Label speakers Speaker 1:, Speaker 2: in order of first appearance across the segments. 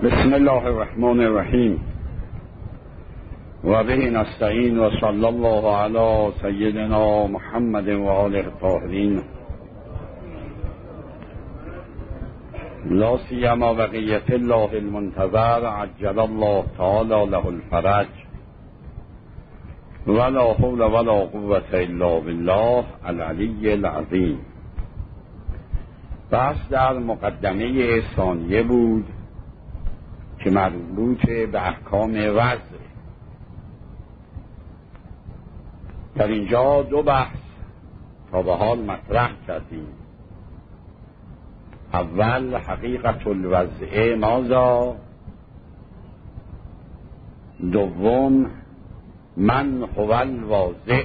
Speaker 1: بسم الله الرحمن الرحیم و به نستعین و صلی الله علی سیدنا محمد و آله الطاهرین لا سیما بقیت الله المنتظر عجل الله تعالی له الفرج ولا حول ولا قوة الا بالله العلی العظیم. بحث در مقدمه ثانیه بود که مربوط به احکام وضع. در اینجا دو بحث تا به حال مطرح کردیم. اول حقیقت الوضع ماذا، دوم من هو الواضع.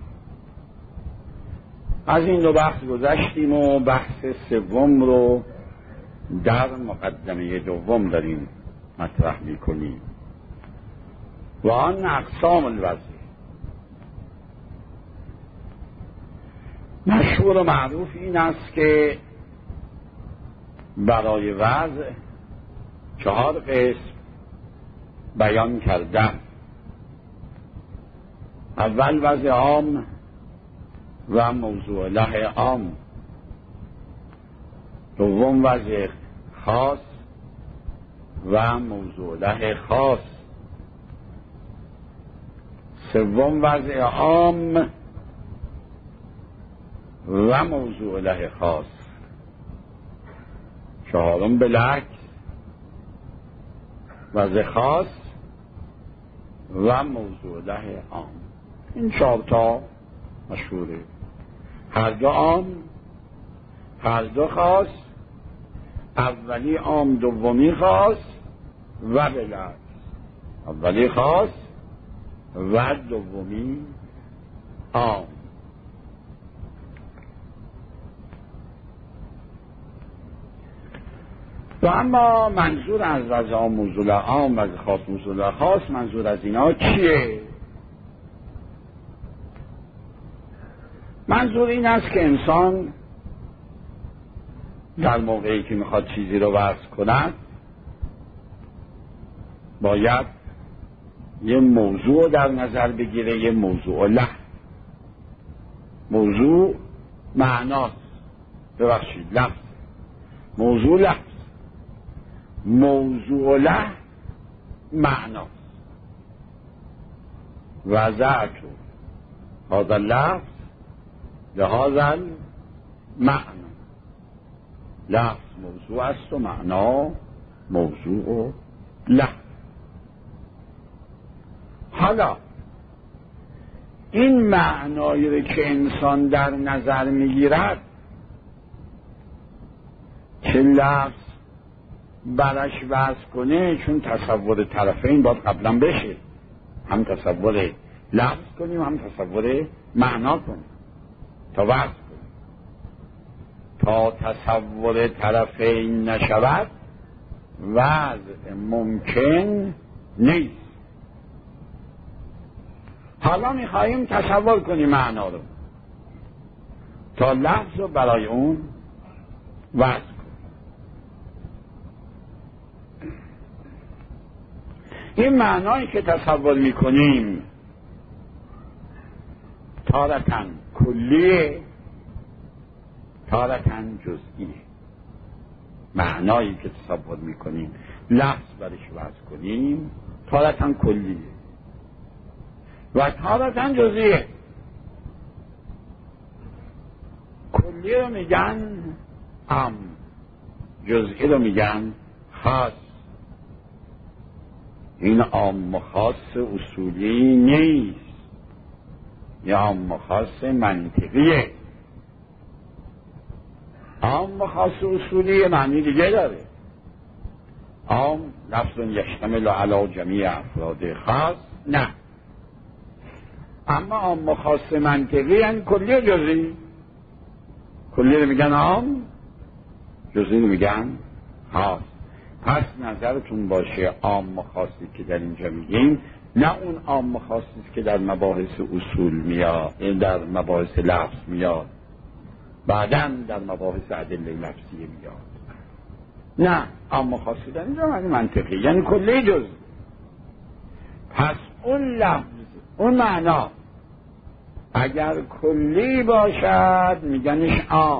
Speaker 1: از این دو بحث گذشتیم و بحث سوم رو در مقدمه دوم داریم مطرح میکنیم و آن اقسام الوضع. مشهور و معروف این است که برای وضع 4 قسم بیان کردم. اول وضع عام و موضوع له عام، دوم وضع خاص و موضوع له خاص، سوم وضع عام و موضوع له خاص، چهارم بالعکس وضع خاص و موضوع له عام. این 4 تا مشهوره، هر دو عام هر دو خاص، اولی عام دومی خاص و بالعکس، اولی خاص و دومی عام. و اما منظور از وضع عام موضوع عام، وضع خاص موضوع خاص، منظور از اینا چیه؟ منظور این است که انسان در موقعی که میخواد چیزی رو وضع کند باید یه موضوع در نظر بگیره، یه موضوع له. موضوع معناست، ببخشید لفظ، موضوع لفظ، موضوع له معناست. وضعت هذا اللفظ لهذا المعنى، لفظ موضوع است و معنا موضوع له. حالا این معنایی رو که انسان در نظر میگیرد که لفظ برش وضع کنه، چون تصور طرفین باید قبلا بشه، هم تصور لفظ کنیم هم تصور معنا کنیم تا وضع کنیم. تا تصور طرفین نشود وضع ممکن نیست. حالا میخواییم تصور کنیم معنا رو تا لفظ رو برای اون وضع کنیم. این معنایی که تصور میکنیم تارتاً کلیه تارتاً جزئیه. معنایی که تصور میکنیم لفظ برش وضع کنیم تارتاً کلیه و تارتاً جزئیه. کلیه رو میگن عام، جزئی رو میگن خاص. این عام و خاص اصولی نیست، یا عام و خاص منطقیه. عام و خاص اصولی معنی دیگه داره. عام لفظ یشتمل علی جمیع افراد، خاص نه. اما عام و خاص منطقی یعنی کلی و جزئی. کلی رو میگن عام، جزئی رو میگن خاص. پس نظرتون باشه عام و خاصی که در اینجا میگیم نه اون عام و خاصی که در مباحث اصول میاد، در مباحث لفظ میاد، بعداً در مباحث ادله لفظی میاد. نه، عام و خاصی در اینجا معنی منطقی، یعنی کلی جزئی. پس اون لفظ، اون معنا اگر کلی باشد میگنش عام،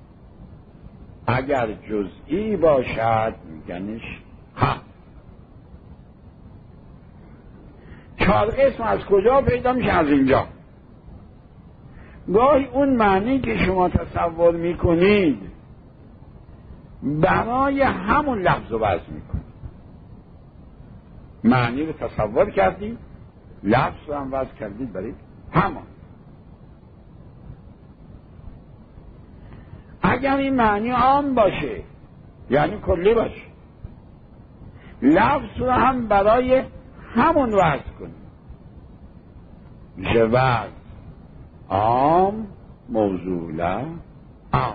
Speaker 1: اگر جزئی باشد میگنش خاص. 4 قسم از کجا پیدا میشه؟ از اینجا. گاهی اون معنی که شما تصور میکنید برای همون لفظ رو وضع میکنید. معنی رو تصور کردید، لفظ رو هم وضع کردید برای همان. اگر این معنی عام باشه یعنی کلی باشه، لفظ رو هم برای همون وضع کنید، میشه وضع عام موضوع عام.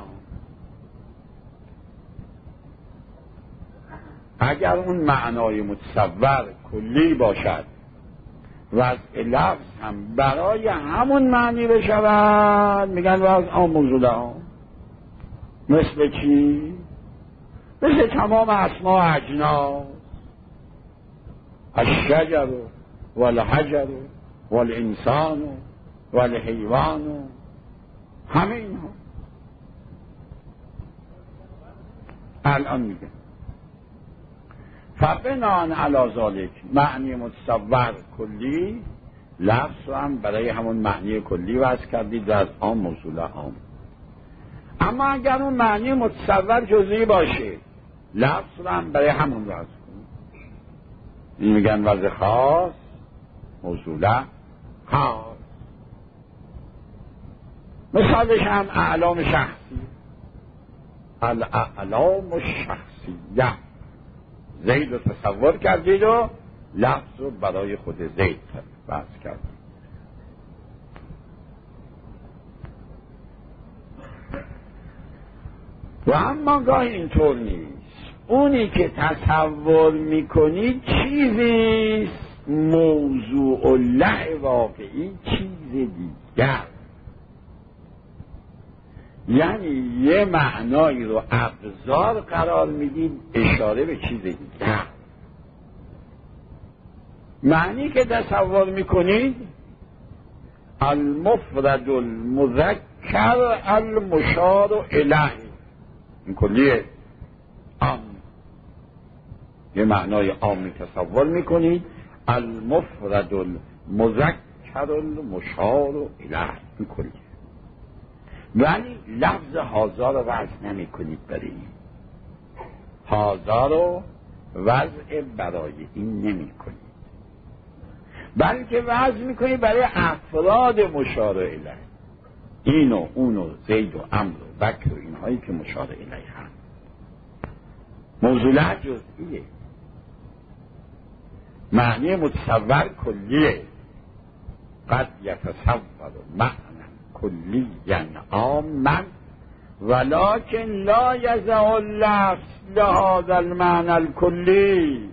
Speaker 1: اگر اون معنای متصور کلی باشد وضع لفظ هم برای همون معنی بشود میگن وضع عام موضوع عام. مثل چی؟ مثل تمام اسماء و اجناس، الشجر والحجر والانسان والحیوان، همه اینها الان میگه فبناء علی ذلک معنی متصور کلی، لفظ رو هم برای همون معنی کلی وضع کردید و از عام موصول عام. اما اگر اون معنی متصور جزئی باشه لفظ رو هم برای همون وضع کنید، این میگن وضع خاص موصول خاص. مثالش هم اعلام شخصی، الاعلام الشخصیه، زید رو تصور کردید و لفظ رو برای خود زید وضع کردید. و اما گاهی اینطور نیست، اونی که تصور میکنید چیزیست، موضوع الله واقعی چیز دیگر. یعنی یه معنایی رو ابزار قرار میدید اشاره به چیز دیگر. معنی که تصور میکنید المفرد المذکر المشار الیه، این کلیه عام. یه معنای عامی تصور میکنید المفرد المذکر المشار الیه، این کلیه. ولی لفظ هازا رو وضع نمی کنید برای این، هازا رو وضع برای این نمی کنید، بلکه وضع می کنید برای افراد مشار الیه، این و اون و زید و عمرو و بکر و اینهایی که مشار الیه هم. موضوع جزئیه، معنی متصور کلیه. قد یتصور معنی کلی یعنی عاما ولکن لا یضع اللفظ لهذا المعنى الکلی،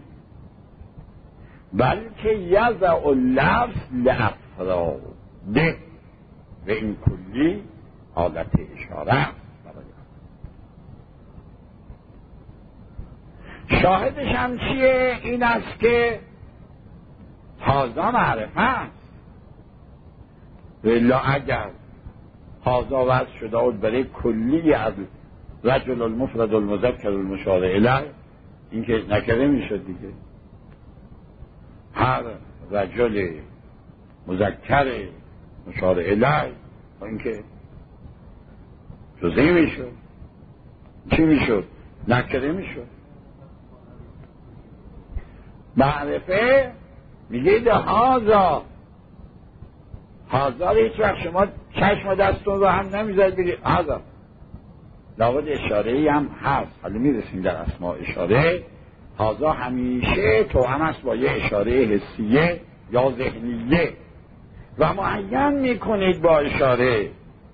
Speaker 1: بلکه یضع اللفظ لافراد، و این کلی حالت اشاره. شاهدش هم چیه؟ این است که هذا معرفه است. الا اگر هذا وضع شده بود برای کلی از رجل المفرد المذکر المشار الیه، این که نکره میشد دیگه. هر رجل مذکر مشار الیه این که جزئی میشد، چی میشد؟ نکره میشد. معرفه میگید هذا هیچ وقت شما چشم دستون رو هم نمیذارید بگید هذا، لابد اشاره‌ای هم هست. حالا میرسیم در اسماء اشاره. هذا همیشه توأم است با یه اشاره حسیه یا ذهنیه و معین میکنید با اشاره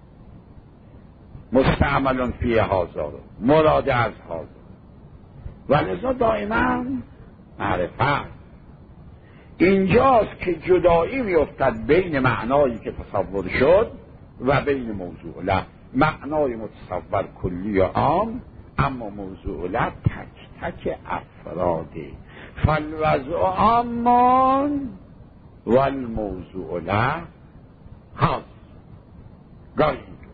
Speaker 1: مستعمل فی هذا رو، مراد از هذا، و لذا دائما معرفت. اینجاست که جدایی میافتد بین معنایی که تصور شد و بین موضوع له. معنای متصور کلی و عام اما موضوع له تک تک افراده. فالوضع عامان والموضوع له خاص. گاهی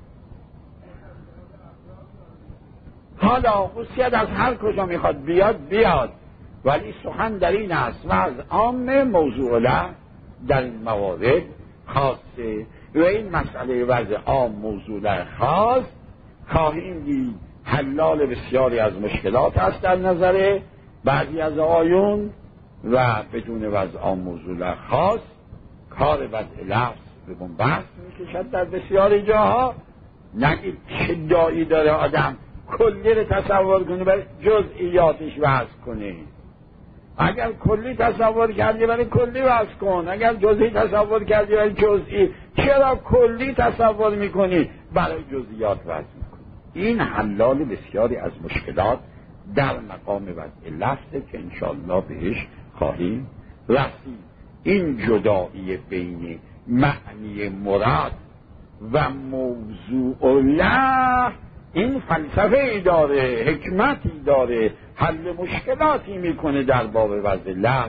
Speaker 1: حالا خصوصیت از هر کجا میخواد بیاد، ولی سخن در این است وضع عام موضوع له در این موارد خاصه. و این مسئله وضع عام موضوع له خاص خواهیم دید حلال بسیاری از مشکلات است در نظر بعضی از آیون، و بدون وضع عام موضوع له خاص کار وضع لفظ به بنبست میکشد در بسیاری جاها. نگید چه دایی داره آدم کلی رو تصور کنه برای جزئیاتش وضع کنه. اگر کلی تصور کردی برای کلی وضع کن، اگر جزئی تصور کردی برای جزئی. چرا کلی تصور میکنی برای جزئیات وضع میکنی؟ این حلال بسیاری از مشکلات در مقام وضع لفظه که انشاءالله بهش خواهیم رسید. این جدایی بین معنی مراد و موضوع له این فلسفه ای داره، حکمتی داره، حل مشکلاتی میکنه در باب وضع لفظ.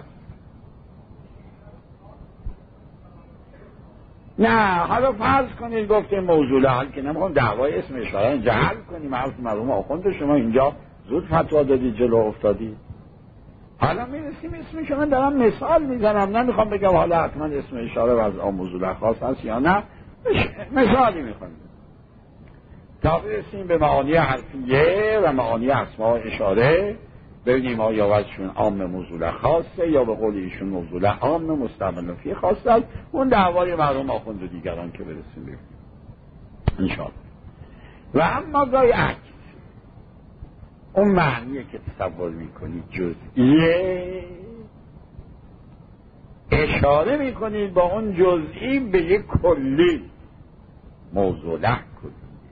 Speaker 1: نه حالا فرض کنید گفتیم موضوع له، حال که نمیخوام دعوای اسم اشاره جهل کنیم. مرحوم آخوند شما اینجا زود فتوا دادید جلو افتادید. حالا میرسیم اسم شما دارم مثال میزنم، نمیخوام بگم حالا حتما اسم اشاره وضع موضوع له خاص هست یا نه، مثالی میخوام تا برسیم به معانی حرفیه و معانی اسماء اشاره، ببینیم آیا وضعشون عام موضوع له خاصه یا به قول ایشون موضوع له عام مستعمل فی خاصه است. اون دعوای مرحوم آخوند و دیگران که برسیم ببینیم انشاءالله. و اما گاهی عکس، اون معنیه که تصور میکنید جزئیه، اشاره میکنید با اون جزئی به یک کلی، موضوع له کلی.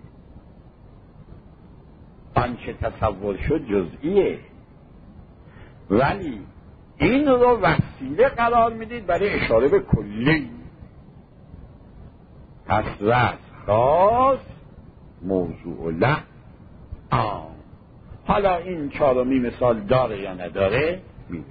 Speaker 1: آنچه تصور شد جزئیه، ولی این رو وسیله قرار میدید برای اشاره به کلی. پس وضع خاص موضوع له عام. حالا این چهارمی مثال داره یا نداره میرسیم.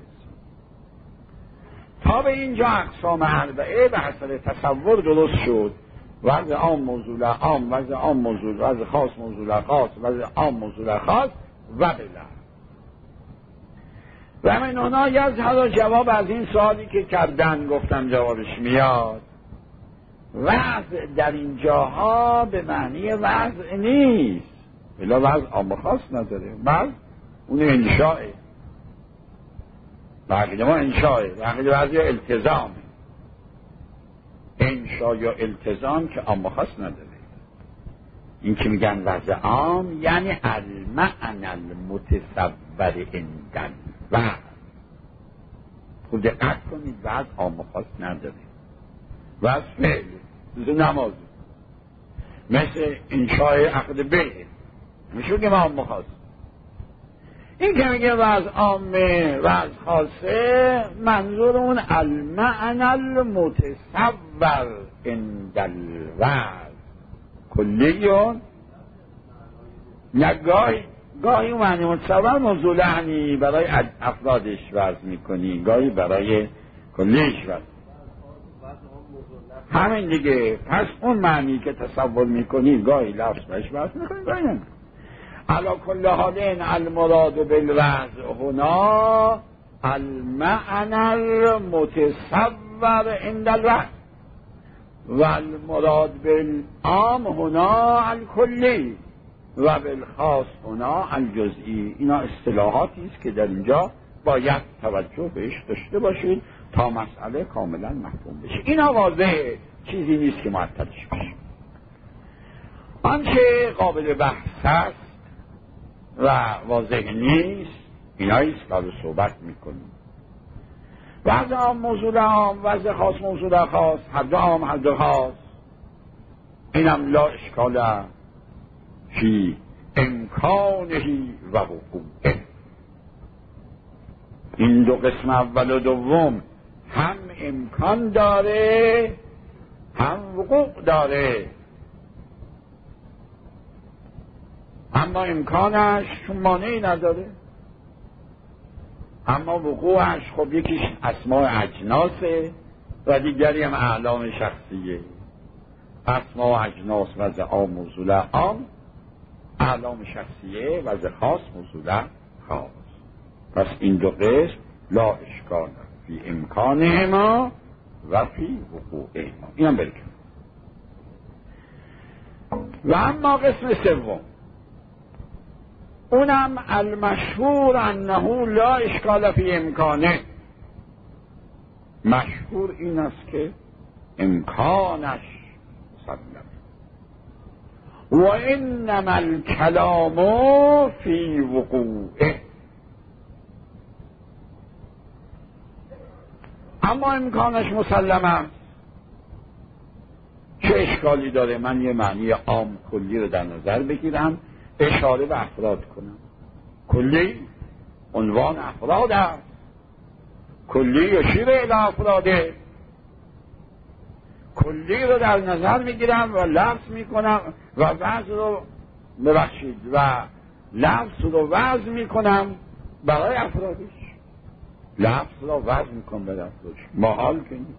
Speaker 1: تا به اینجا اقسام اربعه به حسب تصور درست شد. وضع عام موضوع له عام، وضع عام موضوع، وضع خاص موضوع له خاص، وضع عام موضوع له خاص و بله. و من اونا یظهر جواب از این سوالی که کردن گفتم جوابش میاد. وضع در این جاها به معنی وضع نیست، بلا وضع عام خاص نداره. وضع اون انشاءه، بقیده ما انشاءه، بقیده وضع التزامه. انشاء یا التزام که عام خاص نداره. این که میگن وضع عام یعنی المعنى المتصور عند الوضع. خود دقت کنید وضع عام خاص نداره. وضع فعل مثل نماز، مثل انشاء عقد بیع، میشه که عام خاص. این که میگه وضع عامه وضع خاصه، منظور اون المعنى المتصور عند الوضع کلیون، یا گاهی معنی متصور موضوع لعنی برای افرادش وضع میکنی، گاهی برای کلیش وضع. همین دیگه. پس اون معنی که تصور میکنی گاهی لفظ بهش وضع میکنی، گاهی نمیکنی. علا کل حالین المراد بالوضع هنا المعنى المتصور عند الوضع و المراد بالعام هنا الکلی و بالخاص هنا الجزئی. اینا اصطلاحاتی است که در اینجا باید توجه بهش داشته باشید تا مسئله کاملا مفهوم بشه. اینا واضحه، چیزی نیست که معطلش بشه. آنچه قابل بحث است و واضح نیست ایناییست که صحبت میکنیم. وضع عام موضوع عام، وضع خاص موضوع خاص، هر دو عام هر دو خاص. اینم لا اشکال فی امکانهی و وقوعه. این دو قسم اول و دوم هم امکان داره هم وقوع داره. اما امکانش چون مانعی نداره. اما وقوعش خب یکیش اسماء اجناسه و دیگری هم اعلام شخصیه. اسماء اجناس وضع عام موصول عام، اعلام شخصیه وضع خاص موصول خاص. پس این دو قسم لا اشکال فی امکانهما و فی وقوعهما. این هم برکن. و اما قسم سوم، اونم المشهور انه لا اشکال فی امکانه. مشهور این است که امکانش مسلم و انما الکلام فی وقوعه. اما امکانش مسلم است. چه اشکالی داره من یه معنی عام کلی رو در نظر بگیرم، اشاره به افراد کنم؟ کلی عنوان افراد است، کلی یشیر الی افراده. کلی رو در نظر میگیرم و لفظ میکنم و وضع رو ببخشید و لفظ رو وضع میکنم برای افرادش. لفظ رو وضع میکنم برای افرادش، محال کنید.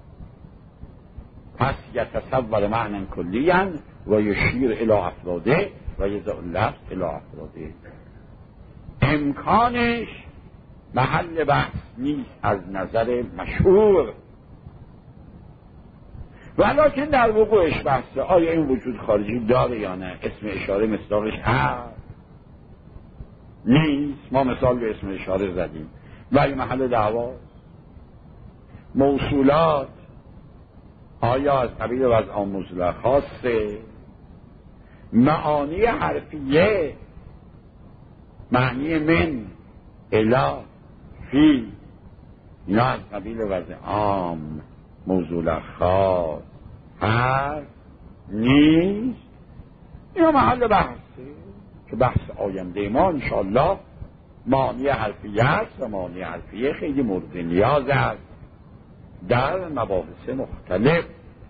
Speaker 1: پس یتصور معنی کلیاً و یشیر الی افراده و یضع اللفظ الی افراده. امکانش محل بحث نیست از نظر مشهور، ولیکن در وقوعش بحثه. آیا این وجود خارجی داره یا نه؟ اسم اشاره مصداقش هست نیست؟ ما مثال به اسم اشاره زدیم ولی محل دعواست. موصولات آیا از قبیل وضع موصول خاصه؟ معانی حرفیه، معنی من الی فی، اینا از قبیل وضع عام موصول خاص هست نیست؟ اینا محل بحثه که بحث آینده ما انشاءالله معانی حرفیه است و معانی حرفیه خیلی مورد نیاز است در مباحث مختلف.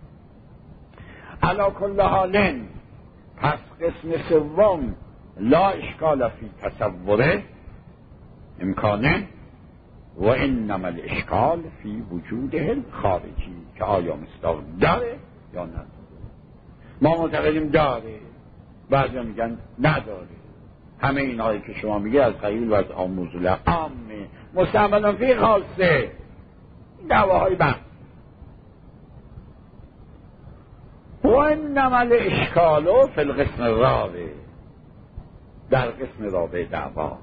Speaker 1: علی کل حال پس قسم سوم لا اشکال فی تصوره امکانه و انما الاشکال فی وجوده الخارجی، که آیا مصداق داره یا نداره. ما معتقدیم داره، بعضی میگن نداره. همه اینهایی که شما میگه از قبیل و از موصول عامه مستعمل فی خاصه، دعواهای بحث. و انما الاشکال فی القسم الرابع، در قسم رابع دعوا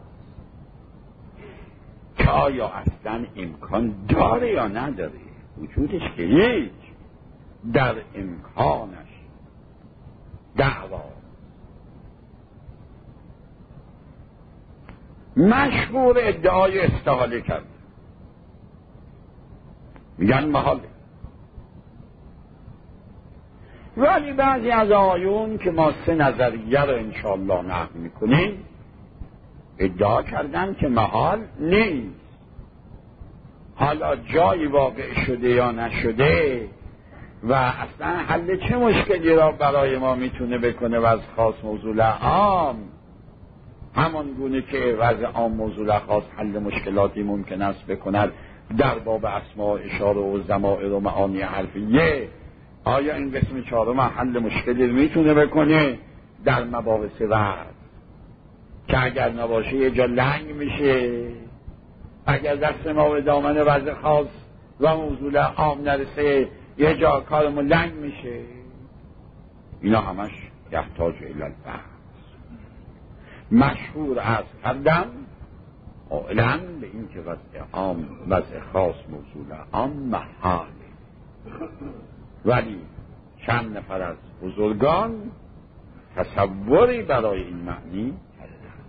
Speaker 1: که آیا اصلا امکان داره یا نداره. وجودش که هیچ، در امکانش دعوا. مشهور ادعای استحاله کرد، میگن محاله. ولی بعضی از آیون که ما سه نظریه رو انشاءالله نقل میکنیم ادعا کردن که محال نیست. حالا جایی واقع شده یا نشده و اصلا حل چه مشکلی را برای ما میتونه بکنه وضع خاص موصول عام، همان گونه که وضع عام موصول خاص حل مشکلاتی ممکن است بکند در باب اسماء اشاره و ضمائر و معانی حرفیه. آیا این قسم چهارم حل مشکلی میتونه بکنه در مباحث وضع که اگر نباشه یه جا لنگ میشه؟ اگر دست ما به دامن وضع خاص و موصول عام نرسه یه جا کارمون لنگ میشه. اینا همش یحتاج الی البحث. مشهور از کردم قائلاً به این که وضع عام وضع خاص موصول عام محاله، ولی چند نفر از بزرگان تصوری برای این معنی کردن.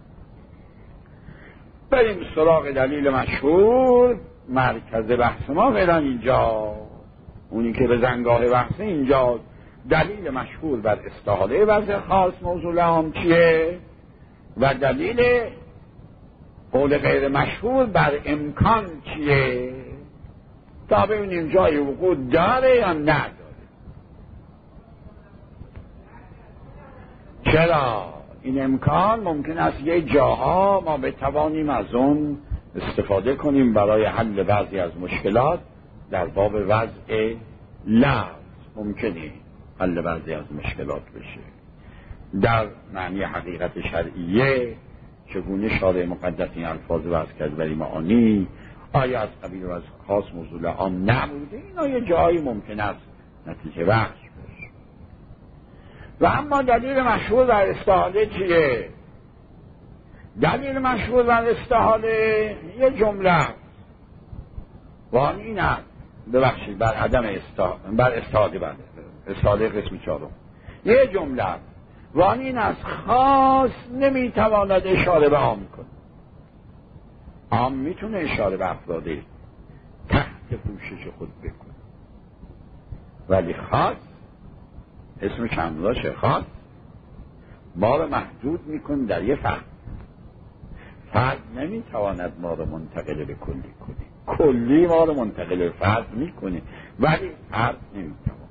Speaker 1: بریم سراغ دلیل مشهور. مرکز بحث ما فعلا اینجا، اونی که به زنگاه بحث اینجا. دلیل مشهور بر استحاله وضع خاص موصول عام چیه و دلیل قول غیر مشهور بر امکان چیه، تا ببینیم جای وقوع داره یا نداره. چرا؟ این امکان ممکن است یه جاها ما بتوانیم از اون استفاده کنیم برای حل بعضی از مشکلات. در باب وضع لفظ ممکنه حل بعضی از مشکلات بشه. در معنی حقیقت شرعیه چگونه شارع مقدس این الفاظ وضع کرد ولی معانی آیا از قبیل وضع خاص موضوع عام نبوده، اینا یه جایی ممکن است نتیجه بخش بشه. و اما دلیل مشهور در استحاله چیه؟ دلیل مشهور در استحاله یه جمله و آن این است، ببخشید بر عدم بر استحاله بر استحاله قسم 4 یه جمله و آن این است خاص نمیتواند اشاره به عام کنه. عام میتونه اشاره به افراد تحت پوشش خود بکنه، ولی خاص اسم چندراشه خاص ما رو محدود میکنه در یه فرد. فرد نمیتواند ما رو منتقل به کلی کنه، کلی ما رو منتقل به فرد میکنه ولی فرد نمیتواند.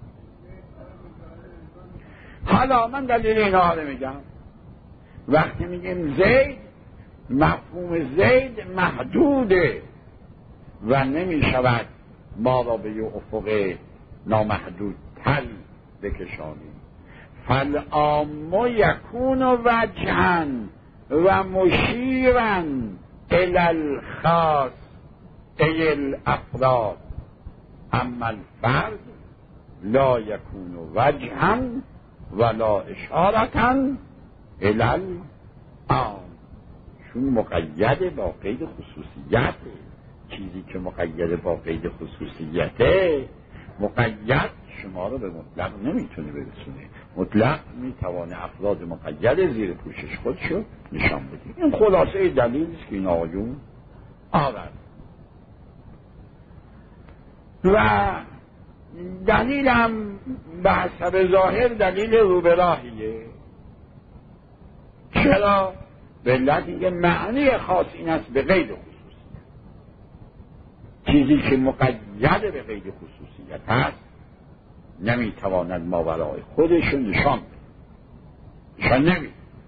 Speaker 1: حالا من دلیل اینا رو میگم. وقتی میگیم زید، مفهوم زید محدوده و نمیشود ما را به یه افق نامحدود تل بکشانیم. فالعام یکون وجها و مشیرا الی الخاص ای الافراد، اما الفرد لا یکون وجها ولا اشارتا الی العام. چون مقید با قید خصوصیت، چیزی که مقید با قید خصوصیته مقید شما رو به مطلق نمیتونه برسونه. مطلق میتوانه افراد مقید زیر پوشش خودشو نشان بده. این خلاصه دلیل است که این آقایون آورد. و دلیلم به حسب ظاهر دلیل روبراهیه. چرا؟ به علت اینکه معنی خاص این است به قید خصوصیت. چیزی که مقید به قید خصوصیت هست نمیتواند ماورای خودش نشان بده، نشان نمیده.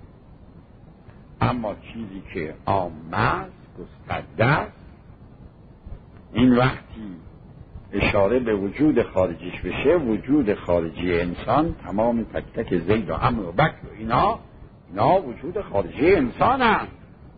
Speaker 1: اما چیزی که عام است، گسترده است، این وقتی اشاره به وجود خارجیش بشه، وجود خارجی انسان تمام تک تک زید و عمرو و بکر و اینا وجود خارجی انسان هست.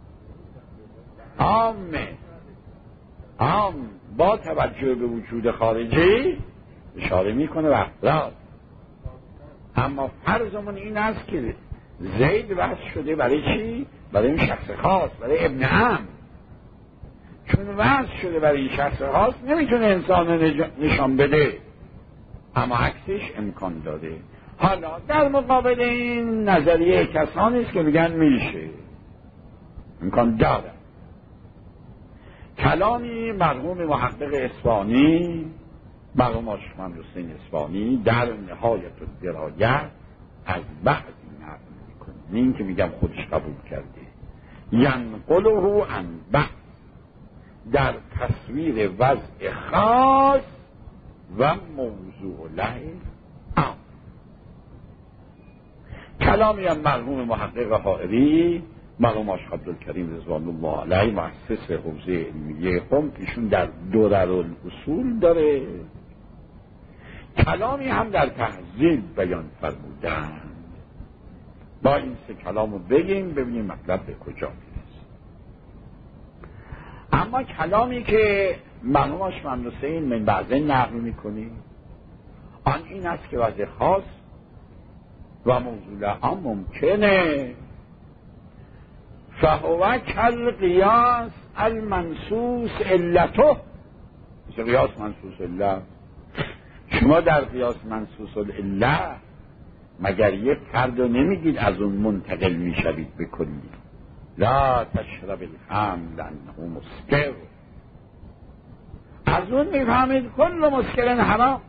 Speaker 1: عام با توجه به وجود خارجی اشاره میکنه به افراد. اما فرضمون این است که زید وصف شده برای چی؟ برای این شخص خاص، برای ابن عم. چون وصف شده برای این شخص خاص نمیتونه انسان نشان بده، اما عکسش امکان داده. حالا در مقابل این نظریه کسانی است که میگن میشه، امکان داره. کلامی مرحوم محقق اصفهانی، مرحوم آشومند حسین اصفهانی در نهایت الدرایه از بعضی نقل میکنه، این که میگم خودش قبول کرده، ینقله عن بعض در تصویر وضع خاص و موضوع له عام. کلامی هم مرحوم محقق حائری، مرحوم آشق عبدالکریم رضوان الله علیه، مؤسس حوزه علمیه قم، ایشون در دررالاصول داره. کلامی هم در تهذیب بیان فرمودن. با این سه کلامو بگیم ببینیم مطلب به کجا میرسه. اما کلامی که مرحوم آشومند حسین من بعضی نقل میکنی آن این است که وضع خاص و موضوع عام ممکنه. فهو کالقیاس المنصوص علته، مثل قیاس منصوص علت. شما در قیاس منصوص العله مگر یک فرد رو نمیگید از اون منتقل میشوید به کلی. لا تشرب الخمر لانه مسکر، از اون میفهمید کل مسکر حرام.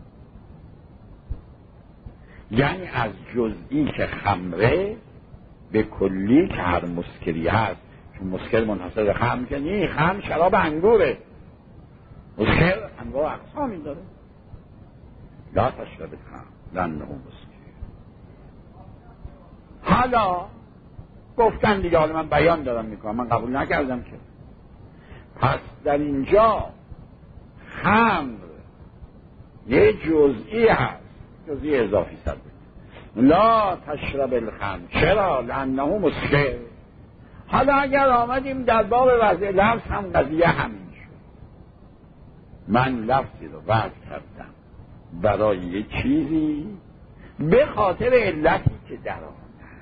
Speaker 1: یعنی از جزئی که خمره به کلی که هر مسکری هست، چون مسکر منحصر به خمر که نیست، خمر شراب انگوره، مسکر انواع اقسامی داره. لا تشرب الخمر لانه مسکر. حالا گفتن دیگه، حالا من بیان دارم میکنم، من قبول نکردم که. پس در اینجا خمر یه جزئی هست، جزئی اضافی صد لا تشرب الخمر. چرا؟ لانه مسکر. حالا اگر آمدیم در باب وضع لفظ هم قضیه همین شد. من لفظی رو وضع کردم برای یه چیزی به خاطر علتی که در آن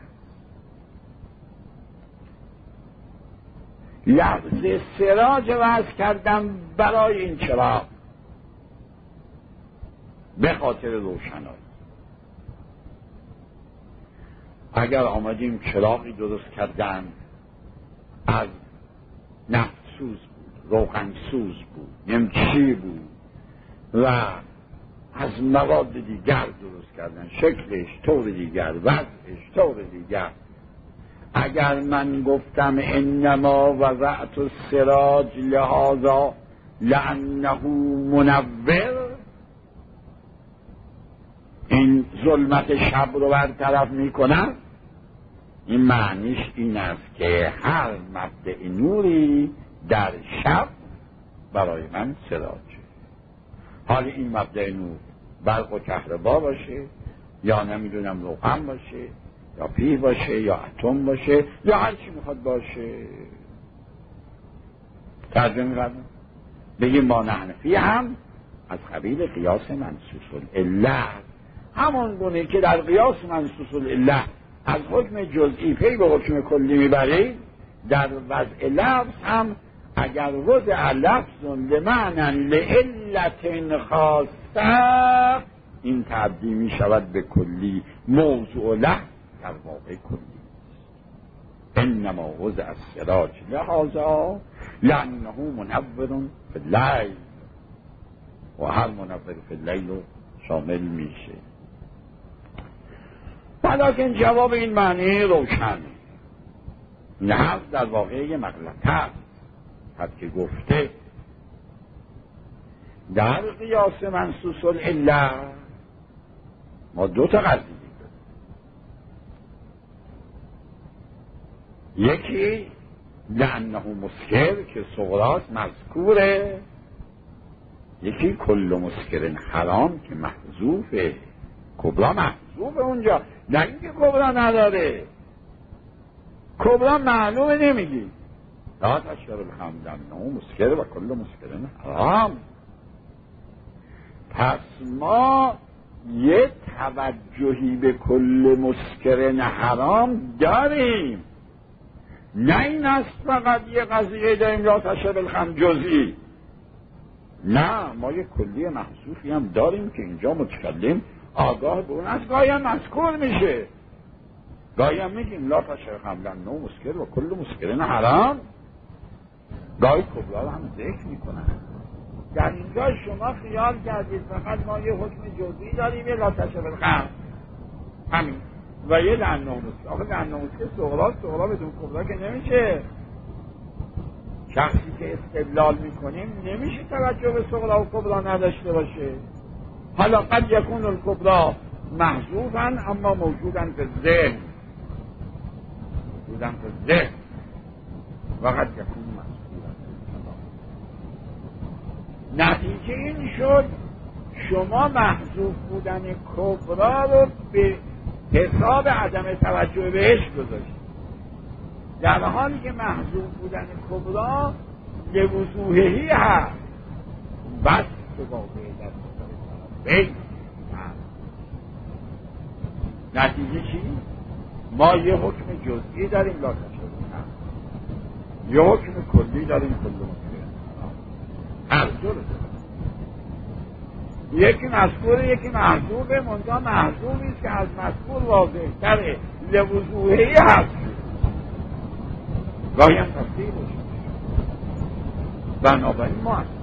Speaker 1: لفظ سراج وضع کردم برای این چراغ به خاطر روشنایی. اگر آمدیم چراغی درست کردن از نفتسوز بود، روغنسوز بود، نمچی بود و از مواد دیگر درست کردن، شکلش طور دیگر، وضعش طور دیگر. اگر من گفتم انما وضعت السراج لهذا لانه منور، این ظلمت شب رو برطرف میکنم، این معنیش این است که هر مبدأ نوری در شب برای من سراجه. حالا این مبدأ نور برق و کهربا باشه، یا نمیدونم روغن باشه، یا پیه باشه، یا اتم باشه، یا هر چی میخواد باشه. ترجمه کردم بگیم ما نحنفی هم از قبیل قیاس منصوص العله، همون گونه که در قیاس منصوص العله از حکم جزئی پی به حکم کلی میبرید، در وضع لفظ هم اگر وضع لفظ لمعنی لعلت خاصه، این تبدیل می شود به کلی. موضوع لفظ در واقع کلی. انما وضع السراج لهذا لانه منور فی اللیل، و هر منور فی اللیل شامل میشه. ولیکن جواب این معنی روشن. این حرف در واقع یه مغلطه است. حد که گفته در قیاس منصوص العله ما دو تا قضیه داریم. یکی لانه مسکر که صغراست مذکوره، یکی کل مسکر حرام که محذوفه. کبرا محذوفه اونجا، نه اینکه کبرا نداره. کبرا معلومه نمیگی لا تشرب الخمر لانه مسکر و کل مسکر حرام. پس ما یه توجهی به کل مسکر حرام داریم، نه این است فقط یه قضیه داریم لا تشرب الخمر جزئی. نه، ما یه کلی محذوفی هم داریم که اینجا متکلم آگاه به اون است. گاهی هم مذکور میشه، گاهی هم میگیم لا تشرب الخمر لانه مسکر و کل مسکر حرام. گاهی کبرا رو هم ذکر میکنن. در اینجا شما خیال کردید فقط ما یه حکم جزئی داریم، یه لا تشرب الخمر همین و یه لانه مسکر. آخه لانه مسکر صغرا بدون کبرا که نمیشه. شخصی که استدلال میکنیم نمیشه توجه به صغرا و کبرا نداشته باشه. حالا قد یکون الکبرا محذوفن اما موجودن به ذهن، و قد یکون مذکورن. نتیجه این شد شما محذوف بودن کبرا رو به حساب عدم توجه بهش گذاشتید، در حالی که محذوف بودن کبرا لوضوحهی هست. بس که واقعی در نتیجه چی؟ ما یه حکم جزئی داریم لا تشرب الخمر، یه حکم کلی داریم کل مسکر. هر دو رو داریم، یکی مذکوره یکی محذوفه. منتها محذوفی است که از مذکور واضح تره، لوضوحهی هست. گاهی هم تفسیر باشه. بنابراین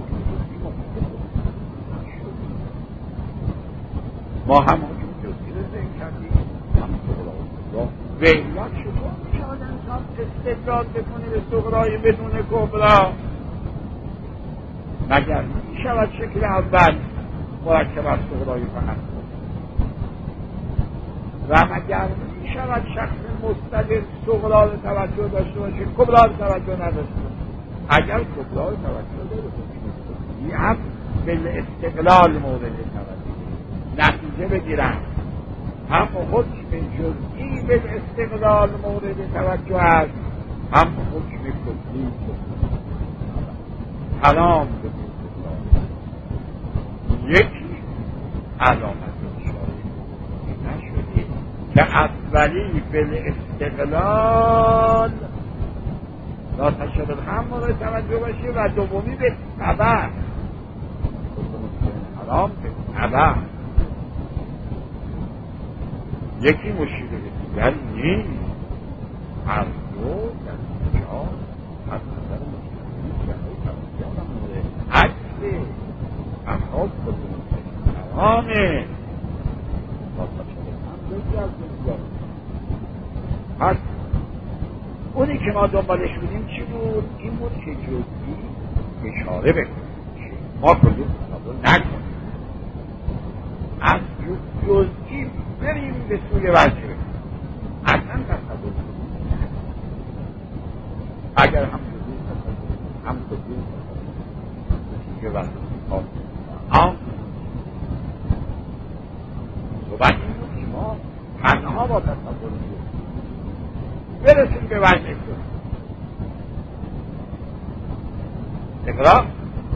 Speaker 1: ما هم حکم جزئی رو ذکر کردیم، هم صغرا و علت شما میشود انسان استدلال بکنه به صغرای بدون کبرا، مگر میشود شکل اول مرکب از صغرای فقط، و مگر میشود شخص مستقل صغرا رو توجه داشته باشه، کبرا رو توجه نداشته باشه. اگر کبرا رو توجه داره این هم بالاستقلال مورد توجه نتیجه بگیرن، هم حکم جزئی بالاستقلال مورد توجه است، هم حکم کلی حرام به یکی علامت نشده که اولی بالاستقلال لا تشبه هم مورد توجه باشه و دومی به تبع حرام به تبع. یکی مشیر به دیگر نیست، هر دو در اینجا از نظر مشکلی برای توجه هم مورد عکس اخواب کدوم حرامه لا تشبه هم یکی از دیگر. پس اونی که ما دنبالش بودیم چی بود؟ این بود که جزئی اشاره بکنیم، ما کلی تصور نکنیم، از جزئی بریم به سوی وجه، اصلا تصور کنیم. اگر هم جزئی تصور هم کلی تصور نتیجه وجه آم صحبت این بود که ما تنها با تصور برسیم به وجه کنیم. اقرار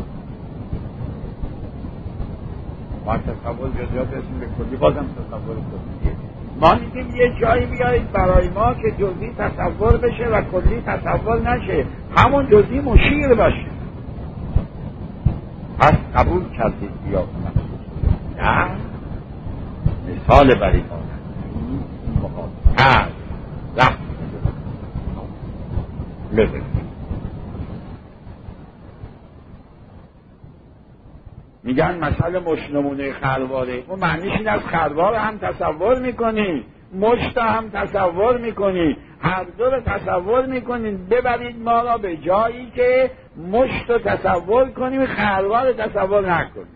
Speaker 1: ما تصور جزئیات برسیم به کلی، بازم تصور کلیه. ما میگیم یه جایی بیایید برای ما که جزئی تصور بشه و کلی تصور نشه، همون جزئی مشیر باشه. پس قبول کردید بیا نه مثال برای ما این مقابل رفت بزنید. میگن مسئله مشت نمونه خرواره، اون معنیش این از خروار هم تصور میکنی، مشت هم تصور میکنی، هر دو رو تصور میکنید. ببرید ما را به جایی که مشت رو تصور کنیم، خروار رو تصور نکنیم.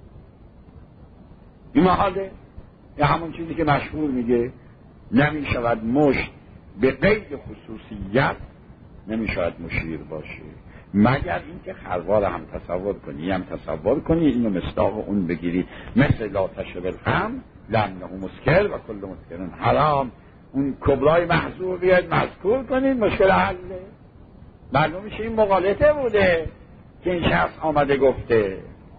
Speaker 1: این محاله. یا همون چیزی که مشهور میگه نمیشود مشت به قید خصوصیت نمیشود مشیر باشه، مگر اینکه خروار هم تصور کنی، هم تصور کنی اینو مصداق اون بگیری، مثل لا تشبه هم لانه مسکر و کل مسکرن حرام. اون کبرای محذور بیاید مذکور کنید، مشکل حله. معلوم میشه این مغالطه بوده که این شخص آمده گفته.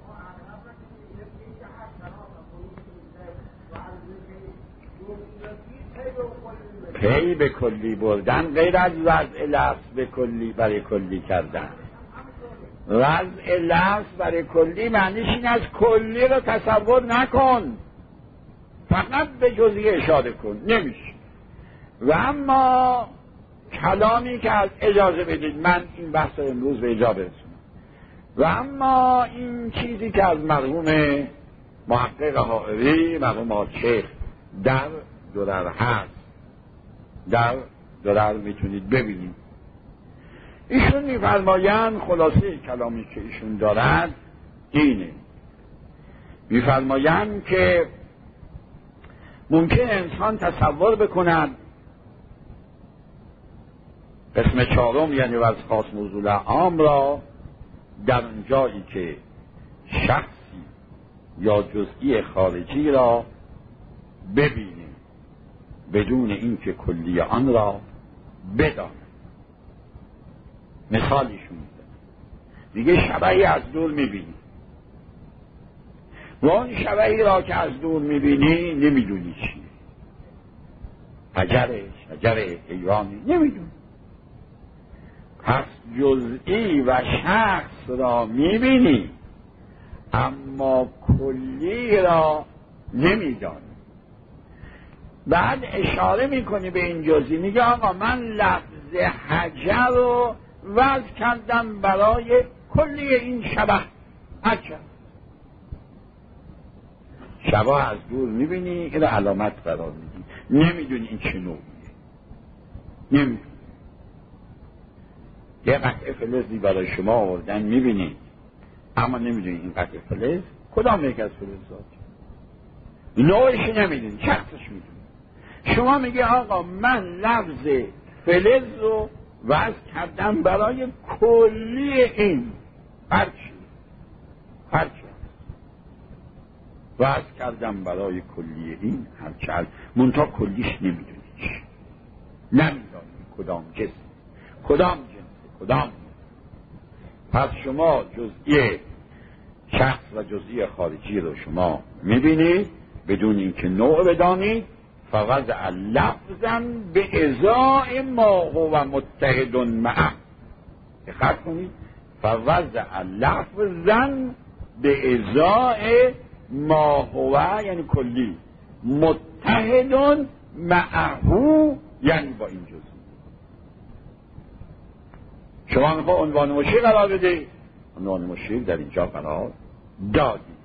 Speaker 1: پی به کلی بردن غیر از وضع لفظ به کلی برای کلی کردن. وضع لفظ برای کلی معنیش این از کلی رو تصور نکن، فقط به جزئی اشاره کن، نمیشه. و اما کلامی که از اجازه بدید من این بحث رو امروز به اجازه برسونم، و اما این چیزی که از مرحوم محقق حائری مرحوم شیخ در درر هست، در درر میتونید ببینید. ایشون میفرمایند خلاصه کلامی که ایشون دارد اینه، میفرمایند که ممکن انسان تصور بکند قسم چهارم یعنی وضع خاص موضوع عام را در اون جایی که شخصی یا جزئی خارجی را ببینه بدون اینکه کلی آن را بداند. مثالیشون میگه شبحی از دور میبینی و اون شبحی را که از دور میبینی نمیدونی چیه، شجره حیوانی نمیدونی. پس جزئی و شخص را میبینی اما کلی را نمیدانی. بعد اشاره میکنی به این جزئی، میگه آقا من لفظ حجر رو وضع کردم برای کلی این شبح. حجر شبح از دور میبینی، این علامت قرار میدی، نمیدونی این چه نوعیه، نمیدونی. یه قطعه فلزی برای شما آوردن میبینی اما نمیدونی این قطعه فلز کدام یک از فلزات، نوعش نمیدونی، شخصش میدونی. شما میگه آقا من لفظ فلز رو وضع کردم برای کلی این هرچی وضع کردم برای کلی این هرچی منتها کلیش نمیدونی چی، نمیدونی کدام جنس کدام. پس شما جزئی شخص و جزئی خارجی رو شما میبینید بدون اینکه نوع بدانید. فوضع لفظا به ازای ما هو متحد معه. دقت کنید، فوضع لفظا به ازای ما هو یعنی کلی، متحد معه یعنی با این جزئی. شما میخواه عنوان مشیر قرار بده، عنوان مشیر در اینجا قرار دادی.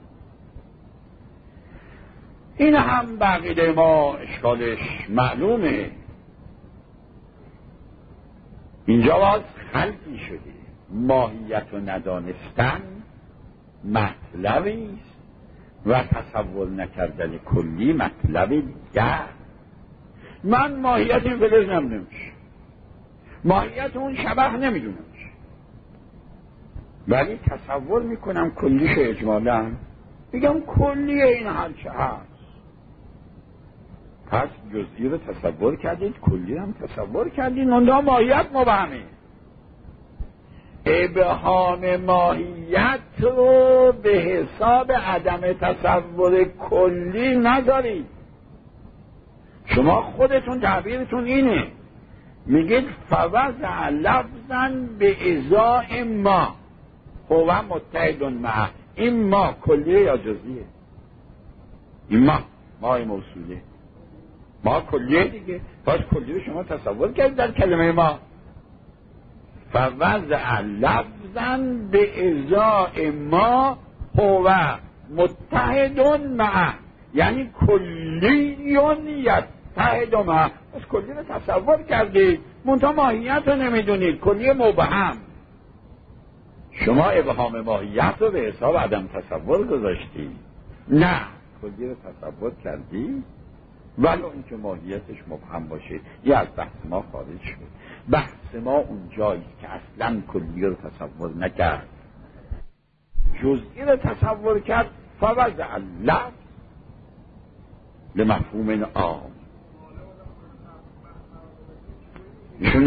Speaker 1: این هم بقیده ما اشکالش معلومه. اینجا باز خلقی شده، ماهیت و ندانستن مطلبی است و تصور نکردن کلی مطلبی دیگر. من ماهیت این فلز نمیدونمش، ماهیت اون شبح نمیدونمش، ولی تصور میکنم کلیش اجمالا، میگم کلی این هرچه هست. پس جزئی رو تصور کردید، کلی هم تصور کردید، منتها ماهیت مبهمه. ابهام ماهیت رو به حساب عدم تصور کلی ندارید. شما خودتون تعبیرتون اینه، میگید فوضع لفظا به ازای ما هو متحد معه. این ما کلیه یا جزئیه؟ این ما موصوله، ما کلیه دیگه. پس کلی رو شما تصور کردید در کلمه ما. فوضع لفظا به ازای ما هو متحد معه، یعنی کلیون یتحد معه. پس کلی رو تصور کردید، منتها ماهیت رو نمیدونید، کلی مبهم. شما ابهام ماهیت رو به حساب عدم تصور گذاشتید. نه، کلی رو تصور کردید ولو اینکه ماهیتش مبهم باشه. یه از بحث ما خارج شد. بحث ما اونجاییست که اصلا کلی رو تصور نکرد، جزئی رو تصور کرد. فوضع اللفظ لمفهوم عام. ایشون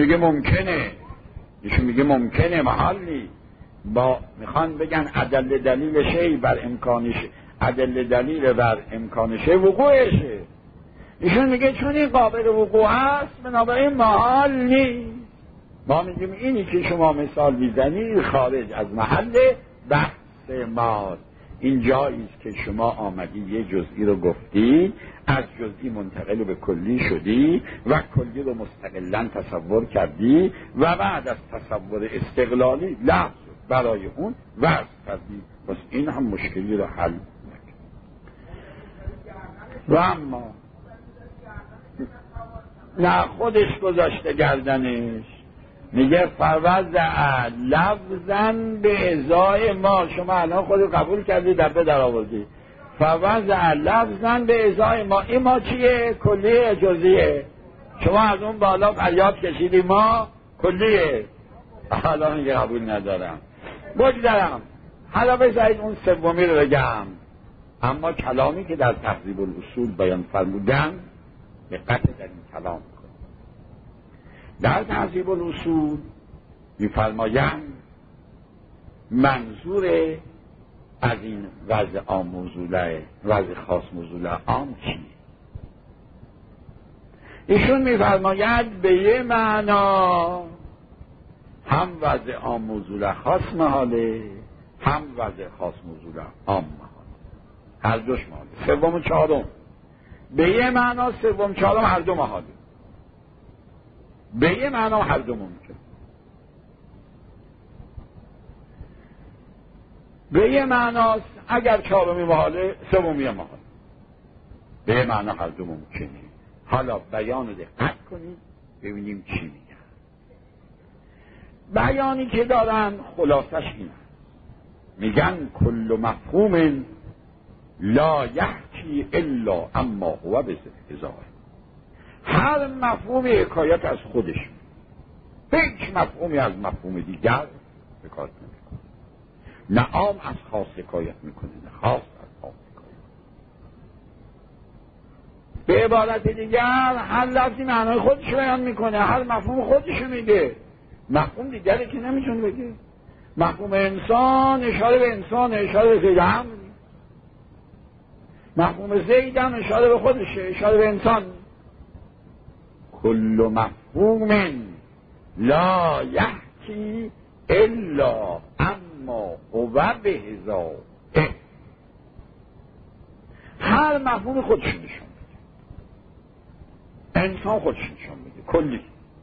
Speaker 1: میگه ممکنه محالی. با میخوان بگن عدل دلیل شی بر امکانش، عدل دلیل بر امکانش وقوعشه. ایشون میگه چون این قابل وقوع است بنابراین محال نیست. ما میگیم اینی که شما مثال میزنی خارج از محل بحث ماست. این جاییست که شما آمدی یه جزئی رو گفتی، از جزئی منتقل به کلی شدی و کلی رو مستقلاً تصور کردی و بعد از تصور استقلالی لفظ برای اون وضع کردی. پس این هم مشکلی رو حل نکرد. و اما نه، خودش گذاشته گردنش، میگه فوضع لفظا به ازای ما. شما الان خودت قبول کردی، دبه در آوردی. فوضع لفظا به ازای ما. این ما چیه؟ کلیه جزئیه. شما از اون بالا فریاد کشیدی ما کلیه. حالا میگه قبول ندارم. بگذارم، حالا بذارید اون سومی رو بگم. اما کلامی که در تهذیب الاصول بیان فرمودن دقت در این کلام کن. در تهذیب الاصول میفرمایند منظور از این وضع عام موضوعه، وضع خاص موضوعه عام چیه؟ ایشون میفرماید به یه معنا هم وضع عام موضوعه خاص محاله، هم وضع خاص موضوعه عام محاله. هر دوش محاله. سوم و چهارم به یه معنا، سوم چهارم هر دو محاله. به یه معنا هر دو ممکن. به یه معناست اگر چهارمی محاله، سومی محاله. به یه معنا هر دو ممکنه. حالا بیان رو دقت کنید ببینیم چی میگن. بیانی که دارن خلاصش این هست. میگن کل مفهوم لا یحکی الا اما هو بزهزاه. هر مفهومی حکایت از خودش، هیچ مفهومی از مفهوم دیگر حکایت نمیکنه. نه عام از خاص حکایت میکنه، نه خاص از عام حکایت. به عبارت دیگر هر لفظی معنای خودش بیان میکنه، هر مفهوم خودش میگه، مفهوم دیگری که نمیتونه بگه. مفهوم انسان اشاره به انسان، اشاره به زیدم. مفهوم زیدم اشاره به خودشه، اشاره به انسان. کل مفهوم لا یحکی الا اما هو بهذا. هر مفهوم خودش نشون میده. انسان خودش نشون میده کلی.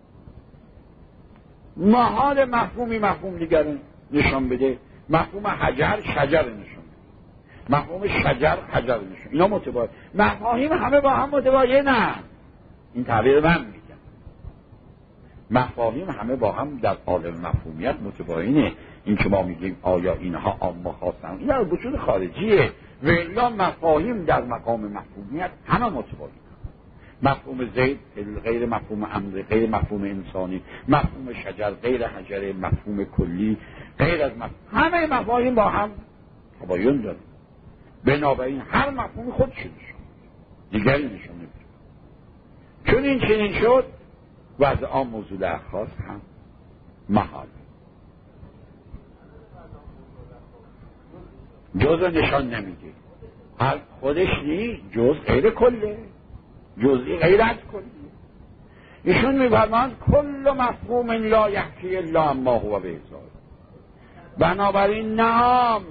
Speaker 1: محال مفهومی مفهوم دیگر نشون بده. مفهوم حجر شجر نشون بده، مفهوم شجر حجر نشون. اینا متباین. مفاهیم همه با هم متباینن. این تعبیر من میگم. مفاهیم همه با هم در عالم مفهومیت متباینه. این که ما میگیم آیا اینها عام و خاصن، این در وجود خارجیه. و الا مفاهیم در مقام مفهومیت همه متباینه. مفهوم زید غیر مفهوم امر، غیر مفهوم انسانی، مفهوم شجر غیر حجر، مفهوم کلی غیر از مفهوم. همه مفاهیم با هم تباین داره. بنابراین هر مفهوم خودش نشون دیگری نشون نمیده. چون این چنین شد وضع عام موضوع خاص هم محال. جز نشان نمیده. هر خودش نیست، جز غیر کله، جزئی غیر از کلی. ایشون میفرماند کل مفهوم لا یحکی الا اما هو بهذا. بنابراین نام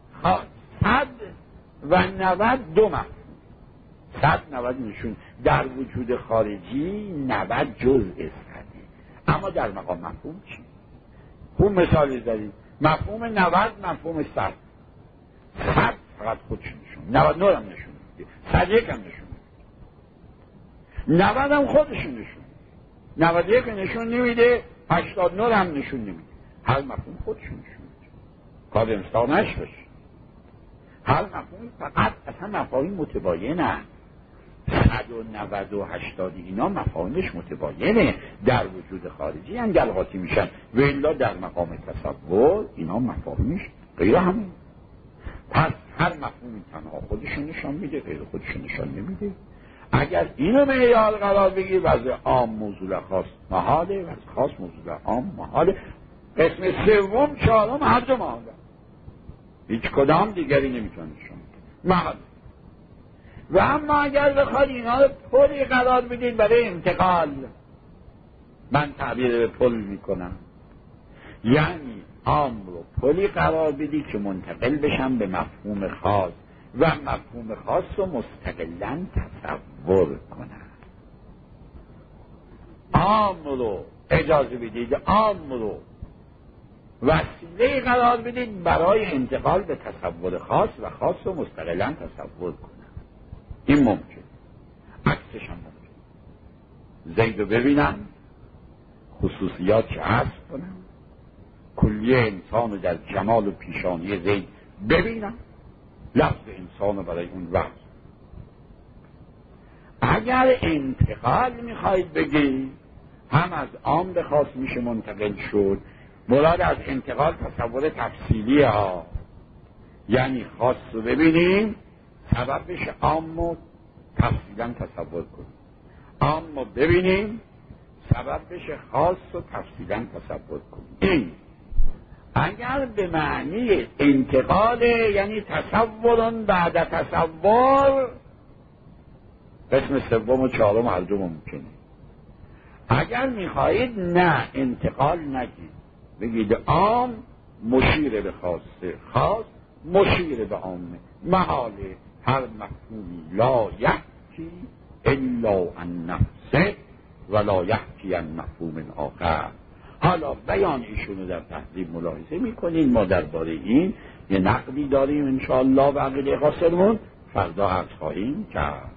Speaker 1: 192 مفهوم، 190 نشون در وجود خارجی، 90 جزء صده. اما در مقام مفهوم چی؟ خوب مثالی داریم. مفهوم 90 مفهوم 100 فقط خودش نشون، 99 هم نشون میده، 101 هم نشون میده، 90 هم خودش نشون، 91 نشون نمیده، 89 هم نشون نمیده. هر مفهوم خودش نشون میده. کار امستانش باشه. هر مفهوم فقط اصلا مفاهیم متباینه. 190 و 80 اینا مفاهیمش متباینه، در وجود خارجی انگلقاطی میشن. و الا در مقام تصور اینا مفاهیمش غیر همه. پس هر مفهومی تنها خودش نشان میده، غیر خودش نشان نمیده. اگر اینو معیار قرار بگیر وضع عام موضوع خاص محاله، وضع خاص موضوع عام محاله. قسم سوم چهارم هر دو محاله، هیچ کدام دیگری نمیتونه نشان بده، محاله. و اما اگر بخواد اینا رو پلی قرار بدید برای انتقال، من تعبیر به پل میکنم، یعنی عام رو پلی قرار بدید که منتقل بشن به مفهوم خاص و مفهوم خاص رو مستقلاً تصور کنن. عام رو اجازه بدید، عام رو وسیله قرار بدید برای انتقال به تصور خاص و خاص رو مستقلاً تصور کنن. این ممکن، عکسش هم ممکن. زید رو ببینم، خصوصیات که حذف کنم، کلیه انسان رو در جمال و پیشانی زید ببینم، لفظ انسان رو برای اون وقت. اگر انتقال میخواید بگید، هم از عام به خاص میشه منتقل شد. مراد از انتقال تصور تفصیلی ها، یعنی خاص رو ببینیم سبب بشه عام رو تفصیلا تصور کنیم، عام رو ببینیم سبب بشه خاص رو تفصیلا تصور کنیم. این اگر به معنی انتقال، یعنی تصورون بعد تصور، قسم سوم و چهارم هر دو ممکنه. اگر میخواهید نه انتقال نگید، بگید عام مشیر به خاصه، خاص مشیر به عامه، محاله هر مفهومی لا یحکی الا عن نفسه ولا یحکی عن مفهوم آخر. حالا بیان ایشونو در تهذیب ملاحظه میکنین. ما درباره این یه نقدی داریم انشاءالله و عقیده خاصمون فردا عرض خواهیم کرد.